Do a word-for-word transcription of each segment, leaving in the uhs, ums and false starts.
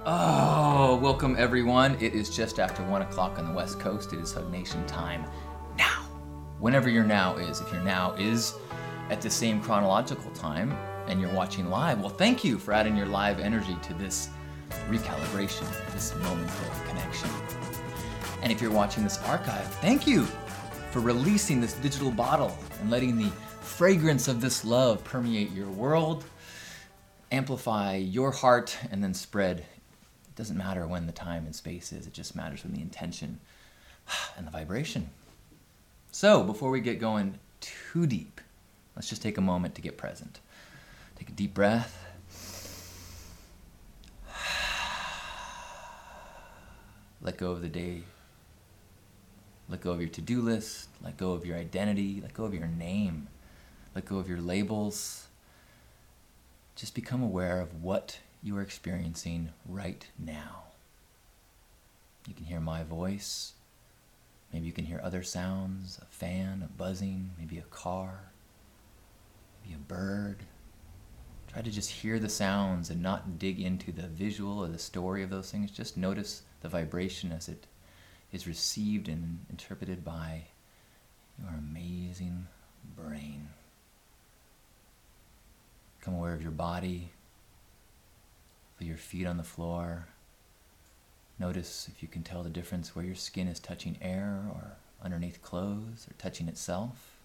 Oh, welcome everyone. It is just after one o'clock on the West Coast. It is Hug Nation time now. Whenever your now is. If your now is at the same chronological time and you're watching live, well, thank you for adding your live energy to this recalibration, this moment of connection. And if you're watching this archive, thank you for releasing this digital bottle and letting the fragrance of this love permeate your world, amplify your heart, and then spread. It doesn't matter when the time and space is, it just matters when the intention and the vibration. So before we get going too deep, let's just take a moment to get present. Take a deep breath. Let go of the day. Let go of your to-do list. Let go of your identity. Let go of your name. Let go of your labels. Just become aware of what you are experiencing right now. You can hear my voice. Maybe you can hear other sounds, a fan, a buzzing, maybe a car, maybe a bird. Try to just hear the sounds and not dig into the visual or the story of those things. Just notice the vibration as it is received and interpreted by your amazing brain. Become aware of your body. Feel your feet on the floor. Notice if you can tell the difference where your skin is touching air or underneath clothes or touching itself.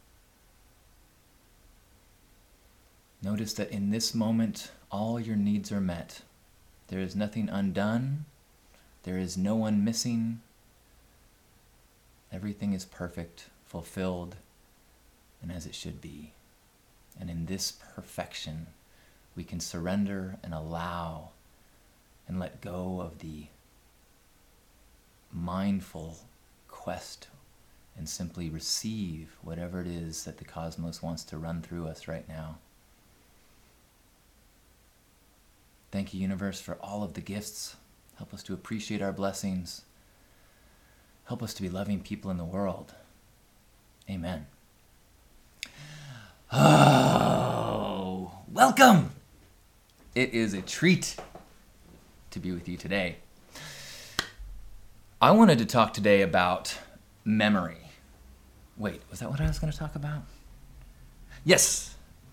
Notice that in this moment, all your needs are met. There is nothing undone. There is no one missing. Everything is perfect, fulfilled, and as it should be. And in this perfection, we can surrender and allow and let go of the mindful quest and simply receive whatever it is that the cosmos wants to run through us right now. Thank you, universe, for all of the gifts. Help us to appreciate our blessings. Help us to be loving people in the world. Amen. Oh, welcome! It is a treat to be with you today. I wanted to talk today about memory. Wait, was that what I was going to talk about? Yes.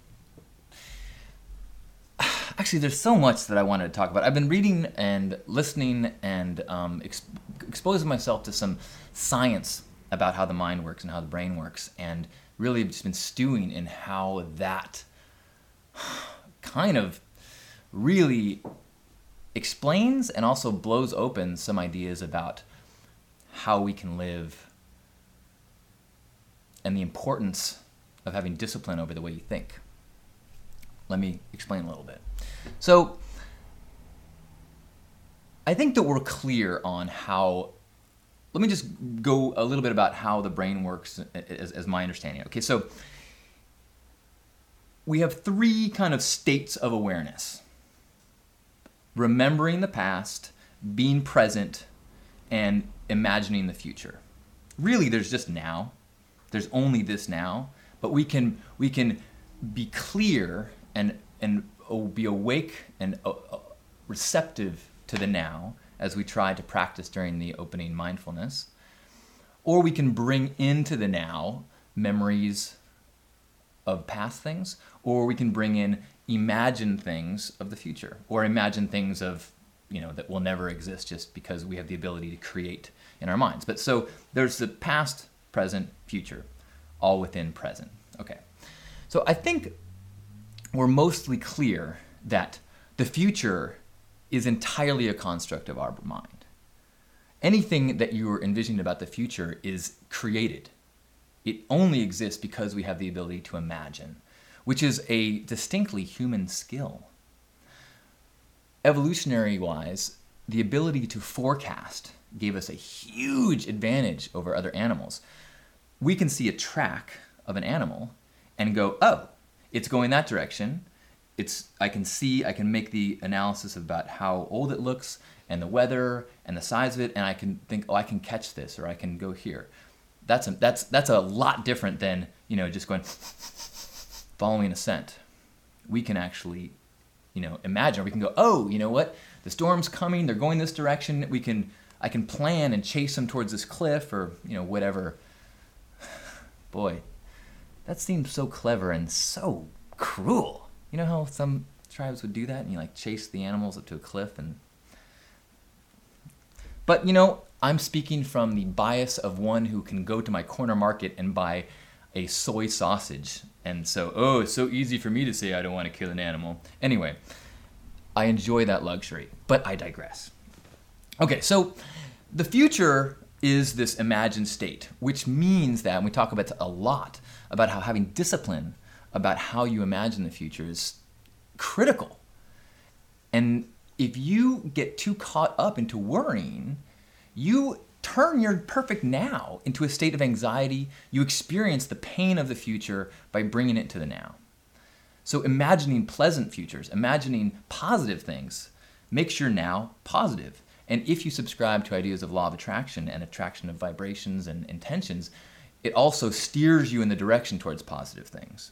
Actually, there's so much that I wanted to talk about. I've been reading and listening and um, ex- exposing myself to some science about how the mind works and how the brain works, and really just been stewing in how that kind of really explains and also blows open some ideas about how we can live and the importance of having discipline over the way you think. Let me explain a little bit. So, I think that we're clear on how, let me just go a little bit about how the brain works as, as my understanding. Okay, so we have three kind of states of awareness. Remembering the past, being present, and imagining the future. Really, there's just now. There's only this now, but we can we can be clear and and be awake and receptive to the now as we try to practice during the opening mindfulness. Or we can bring into the now memories of past things, or we can bring in imagine things of the future, or imagine things of, you know, that will never exist just because we have the ability to create in our minds. But so there's the past, present, future, all within present. Okay. So I think we're mostly clear that the future is entirely a construct of our mind. Anything that you're envisioning about the future is created. It only exists because we have the ability to imagine, which is a distinctly human skill. Evolutionary-wise, the ability to forecast gave us a huge advantage over other animals. We can see a track of an animal and go, oh, it's going that direction. It's I can see, I can make the analysis about how old it looks and the weather and the size of it, and I can think, oh, I can catch this, or I can go here. That's a, that's that's a lot different than, you know, just going following a scent. We can actually, you know, imagine, or we can go, oh, you know what? the storm's coming, they're going this direction, we can, I can plan and chase them towards this cliff or, you know, whatever. Boy, that seems so clever and so cruel. You know how some tribes would do that and you like chase the animals up to a cliff and... But, you know, I'm speaking from the bias of one who can go to my corner market and buy a soy sausage. And so, oh, it's so easy for me to say I don't want to kill an animal. Anyway, I enjoy that luxury, but I digress. Okay, so the future is this imagined state, which means that, and we talk about a lot, about how having discipline about how you imagine the future is critical. And if you get too caught up into worrying, you turn your perfect now into a state of anxiety. You experience the pain of the future by bringing it to the now. So imagining pleasant futures, imagining positive things, makes your now positive. And if you subscribe to ideas of law of attraction and attraction of vibrations and intentions, it also steers you in the direction towards positive things.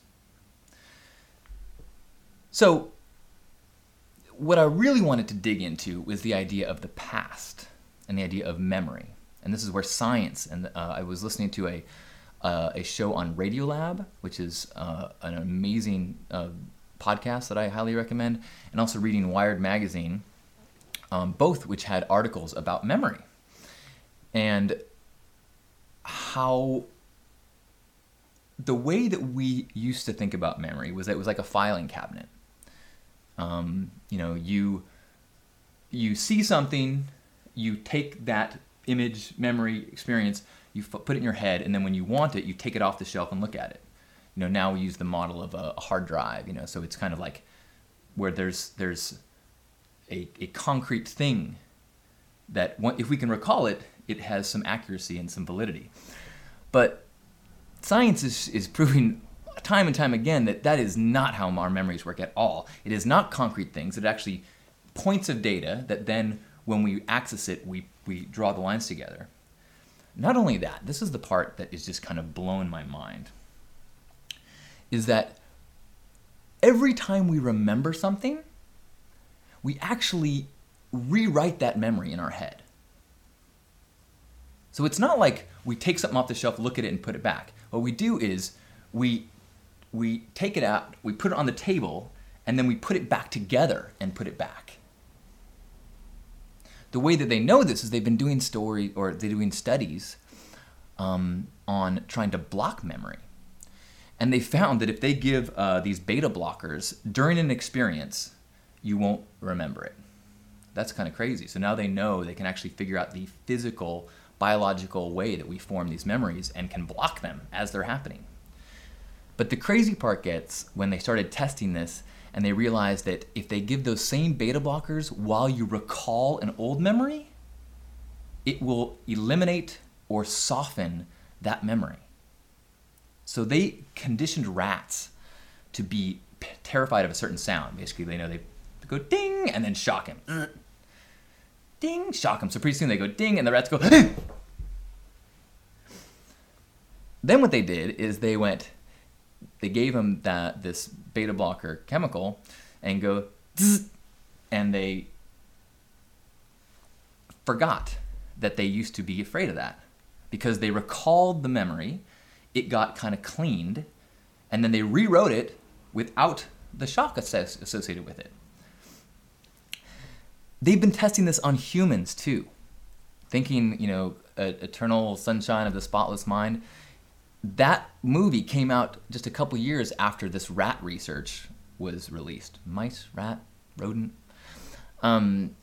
So what I really wanted to dig into was the idea of the past and the idea of memory. And this is where science, and uh, I was listening to a uh, a show on Radiolab, which is uh, an amazing uh, podcast that I highly recommend, and also reading Wired magazine, um, both which had articles about memory and how the way that we used to think about memory was that it was like a filing cabinet. Um, you know, you you see something, you take that image, memory, experience, you f- put it in your head, and then when you want it, you take it off the shelf and look at it. You know, now we use the model of a, a hard drive. You know, so it's kind of like where there's there's a a concrete thing that one, if we can recall it, it has some accuracy and some validity. But science is is proving time and time again that that is not how our memories work at all. It is not concrete things. It actually points of data that then when we access it, we, we draw the lines together. Not only that, this is the part that is just kind of blown my mind, is that every time we remember something, we actually rewrite that memory in our head. So it's not like we take something off the shelf, look at it, and put it back. What we do is we we take it out, we put it on the table, and then we put it back together and put it back. The way that they know this is they've been doing story or they're doing studies um, on trying to block memory. And they found that if they give uh, these beta blockers during an experience, you won't remember it. That's kind of crazy. So now they know they can actually figure out the physical, biological way that we form these memories and can block them as they're happening. But the crazy part gets when they started testing this and they realized that if they give those same beta blockers while you recall an old memory, it will eliminate or soften that memory. So they conditioned rats to be p- terrified of a certain sound. Basically, they know they go ding and then shock him. Uh, ding, shock him. So pretty soon they go ding and the rats go Then what they did is they went, they gave him that this beta blocker chemical and go zzz, and they forgot that they used to be afraid of that because they recalled the memory, it got kind of cleaned, and then they rewrote it without the shock associated with it. They've been testing this on humans too, thinking, you know, Eternal Sunshine of the Spotless Mind. That movie came out just a couple years after this rat research was released. Mice, rat, rodent. Um,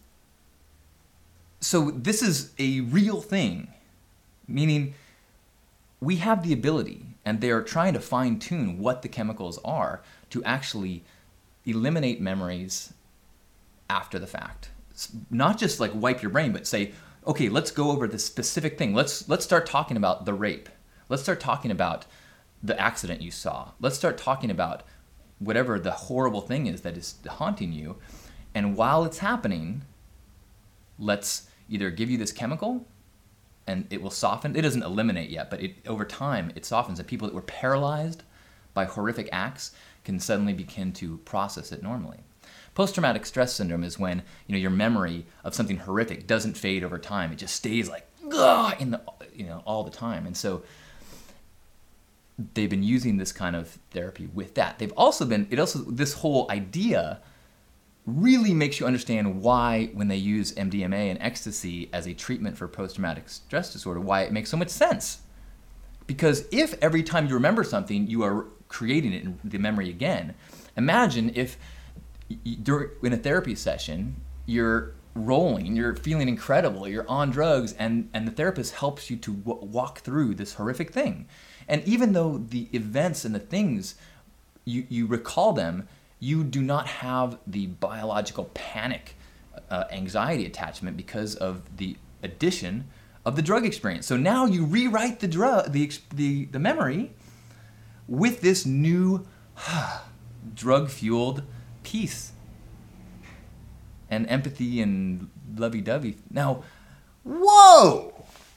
so this is a real thing, meaning we have the ability, and they are trying to fine-tune what the chemicals are to actually eliminate memories after the fact. Not just like wipe your brain, but say, okay, let's go over this specific thing. Let's let's start talking about the rape. Let's start talking about the accident you saw. Let's start talking about whatever the horrible thing is that is haunting you. And while it's happening, let's either give you this chemical and it will soften. It doesn't eliminate yet, but it, over time it softens. And people that were paralyzed by horrific acts can suddenly begin to process it normally. Post-traumatic stress syndrome is when, you know, your memory of something horrific doesn't fade over time. It just stays like, ugh, in the, you know, all the time. And so they've been using this kind of therapy with that. They've also been, it also, this whole idea really makes you understand why, when they use M D M A and ecstasy as a treatment for post-traumatic stress disorder, why it makes so much sense. Because if every time you remember something, you are creating it in the memory again, imagine if during, in a therapy session, you're rolling, you're feeling incredible, you're on drugs, and, and the therapist helps you to w- walk through this horrific thing. And even though the events and the things, you, you recall them, you do not have the biological panic, uh, anxiety attachment because of the addition of the drug experience. So now you rewrite the drug, the, the, the memory with this new drug-fueled peace and empathy and lovey-dovey. Now, whoa!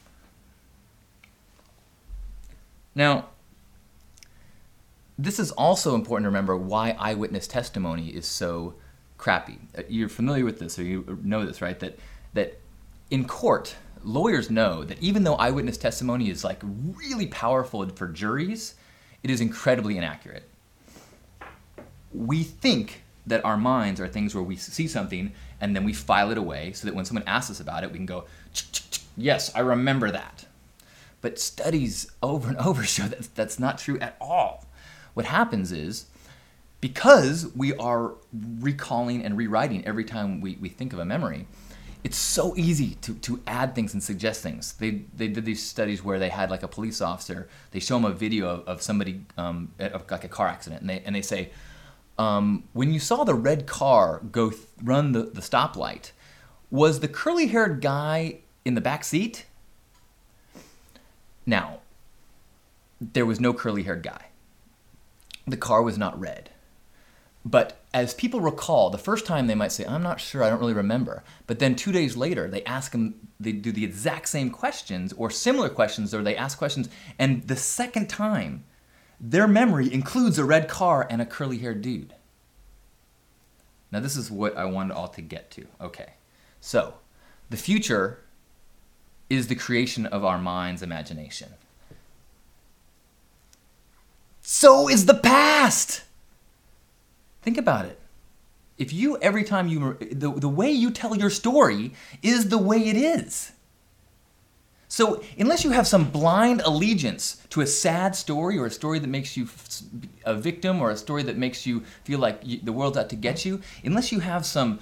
Now, this is also important to remember why eyewitness testimony is so crappy. You're familiar with this, or you know this, right? That that in court, lawyers know that even though eyewitness testimony is like really powerful for juries, it is incredibly inaccurate. We think that our minds are things where we see something and then we file it away so that when someone asks us about it, we can go, yes, I remember that. But studies over and over show that that's not true at all. What happens is, because we are recalling and rewriting every time we, we think of a memory, it's so easy to, to add things and suggest things. They they did these studies where they had like a police officer, they show them a video of, of somebody, um, of like a car accident, and they and they say, um, when you saw the red car go th- run the, the stoplight, was the curly-haired guy in the back seat? Now, there was no curly-haired guy. The car was not red. But as people recall, the first time they might say, I'm not sure, I don't really remember. But then two days later, they ask them, they do the exact same questions or similar questions, or they ask questions. And the second time, their memory includes a red car and a curly-haired dude. Now, this is what I wanted all to get to. Okay. So, the future is the creation of our mind's imagination. So is the past! Think about it. If you, every time you, the, the way you tell your story is the way it is. So unless you have some blind allegiance to a sad story, or a story that makes you a victim, or a story that makes you feel like you, the world's out to get you, unless you have some,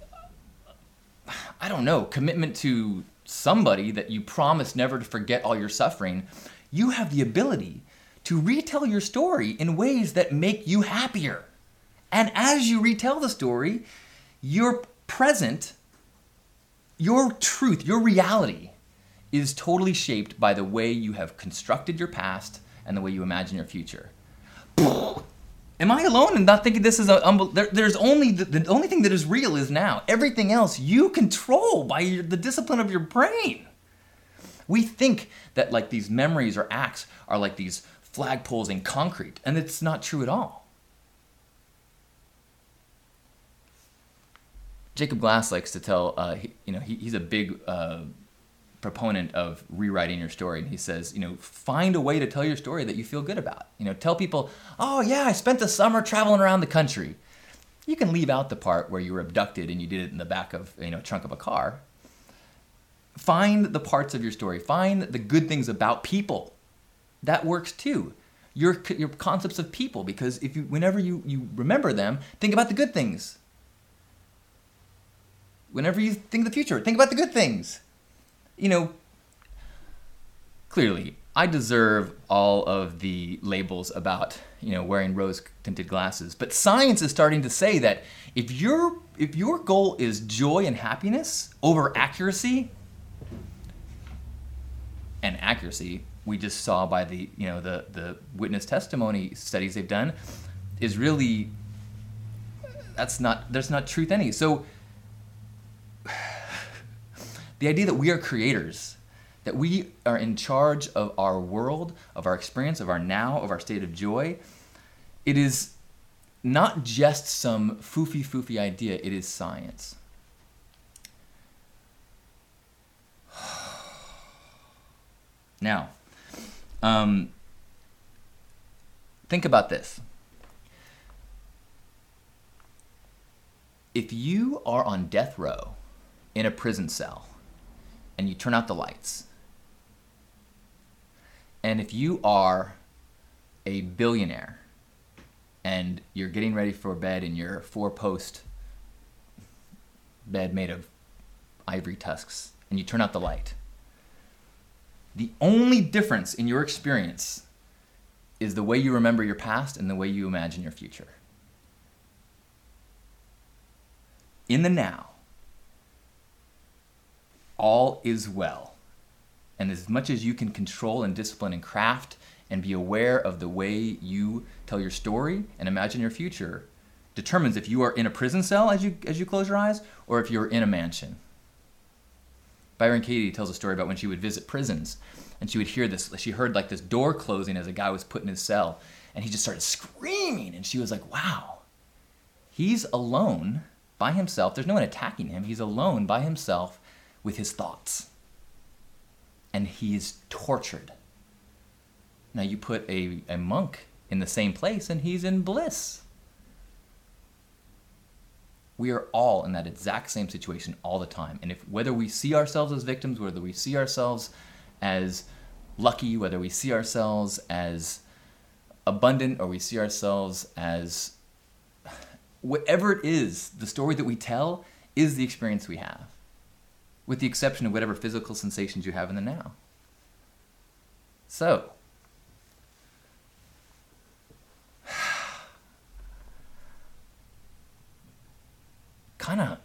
I don't know, commitment to somebody that you promise never to forget all your suffering, you have the ability to retell your story in ways that make you happier. And as you retell the story, your present, your truth, your reality is totally shaped by the way you have constructed your past and the way you imagine your future. Am I alone in not thinking this is a, um, there, there's only, the, the only thing that is real is now. Everything else you control by your, the discipline of your brain. We think that like these memories or acts are like these flagpoles in concrete, and it's not true at all. Jacob Glass likes to tell, uh, he, you know, he, he's a big uh, proponent of rewriting your story. And he says, you know, find a way to tell your story that you feel good about. You know, tell people, oh yeah, I spent the summer traveling around the country. You can leave out the part where you were abducted and you did it in the back of, you know, trunk of a car. Find the parts of your story. Find the good things about people. That works too. Your your concepts of people, because if you, whenever you, you remember them, think about the good things. Whenever you think of the future, think about the good things. You know, clearly, I deserve all of the labels about, you know, wearing rose-tinted glasses. But science is starting to say that if your if your goal is joy and happiness over accuracy, and accuracy, we just saw by the, you know, the, the witness testimony studies they've done, is really, that's not, there's not truth any. So, the idea that we are creators, that we are in charge of our world, of our experience, of our now, of our state of joy, it is not just some foofy-foofy idea, it is science. Now, um, think about this. If you are on death row in a prison cell and you turn out the lights, and if you are a billionaire and you're getting ready for bed in your four-post bed made of ivory tusks, and you turn out the light, the only difference in your experience is the way you remember your past and the way you imagine your future. In the now, all is well. And as much as you can control and discipline and craft and be aware of the way you tell your story and imagine your future, determines if you are in a prison cell as you as you close your eyes or if you're in a mansion. Byron Katie tells a story about when she would visit prisons and she would hear this, she heard like this door closing as a guy was put in his cell and he just started screaming and she was like, wow, he's alone by himself. There's no one attacking him. He's alone by himself with his thoughts. And he is tortured. Now you put a, a monk in the same place and he's in bliss. We are all in that exact same situation all the time. And if whether we see ourselves as victims, whether we see ourselves as lucky, whether we see ourselves as abundant, or we see ourselves as whatever it is, the story that we tell is the experience we have, with the exception of whatever physical sensations you have in the now. So, kind of,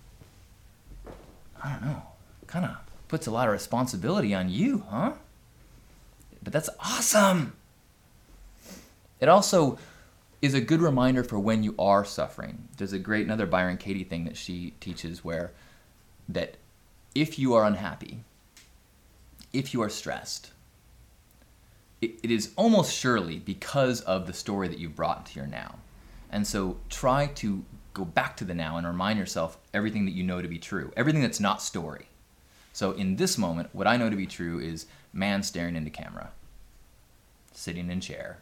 I don't know, kind of puts a lot of responsibility on you, huh? But that's awesome. It also is a good reminder for when you are suffering. There's a great, another Byron Katie thing that she teaches where that if you are unhappy, if you are stressed, it, it is almost surely because of the story that you've brought into your now. And so try to go back to the now and remind yourself everything that you know to be true, everything that's not story. So in this moment, what I know to be true is man staring into camera, sitting in chair.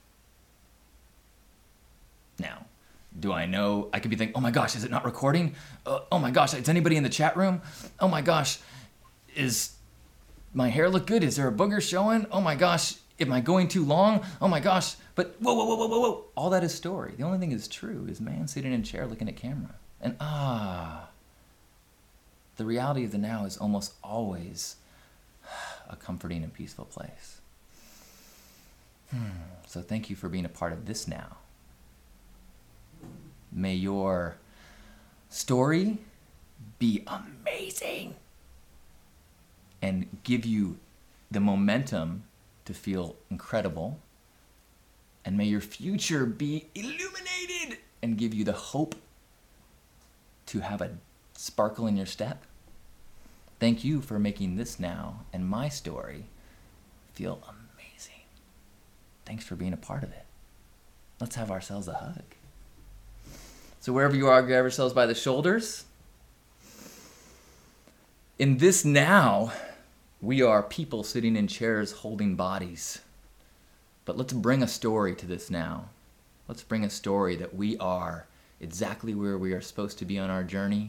Now, do I know, I could be thinking, oh my gosh, is it not recording? Uh, oh my gosh, is anybody in the chat room? Oh my gosh, is my hair look good? Is there a booger showing? Oh my gosh, am I going too long? Oh my gosh, but whoa, whoa, whoa, whoa, whoa, whoa. All that is story. The only thing is true is man sitting in a chair looking at camera. And ah, the reality of the now is almost always a comforting and peaceful place. Hmm. So thank you for being a part of this now. May your story be amazing and give you the momentum to feel incredible. And may your future be illuminated and give you the hope to have a sparkle in your step. Thank you for making this now and my story feel amazing. Thanks for being a part of it. Let's have ourselves a hug. So wherever you are, grab yourselves by the shoulders. In this now, we are people sitting in chairs holding bodies. But let's bring a story to this now. Let's bring a story that we are exactly where we are supposed to be on our journey.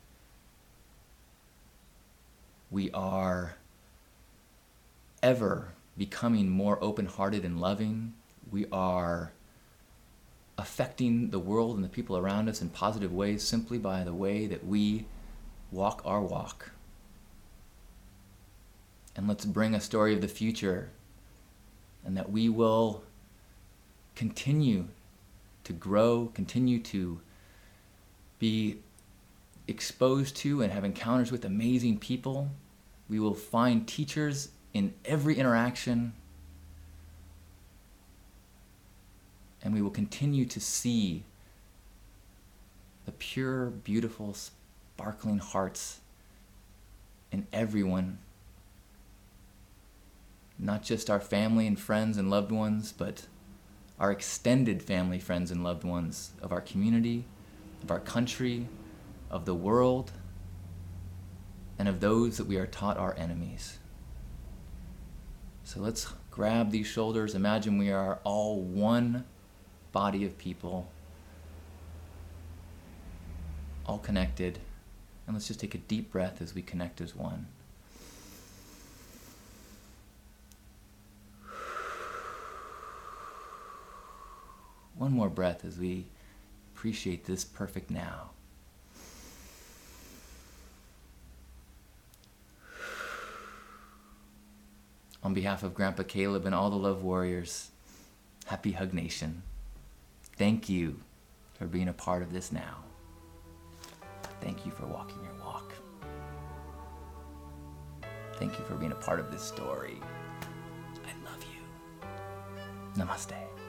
We are ever becoming more open-hearted and loving. We are affecting the world and the people around us in positive ways simply by the way that we walk our walk. And let's bring a story of the future, and that we will continue to grow, continue to be exposed to and have encounters with amazing people. We will find teachers in every interaction. And we will continue to see the pure, beautiful, sparkling hearts in everyone. Not just our family and friends and loved ones, but our extended family, friends, and loved ones, of our community, of our country, of the world, and of those that we are taught are enemies. So let's grab these shoulders. Imagine we are all one body of people, all connected. And let's just take a deep breath as we connect as one. One more breath as we appreciate this perfect now. On behalf of Grandpa Caleb and all the Love Warriors, happy Hug Nation. Thank you for being a part of this now. Thank you for walking your walk. Thank you for being a part of this story. I love you. Namaste.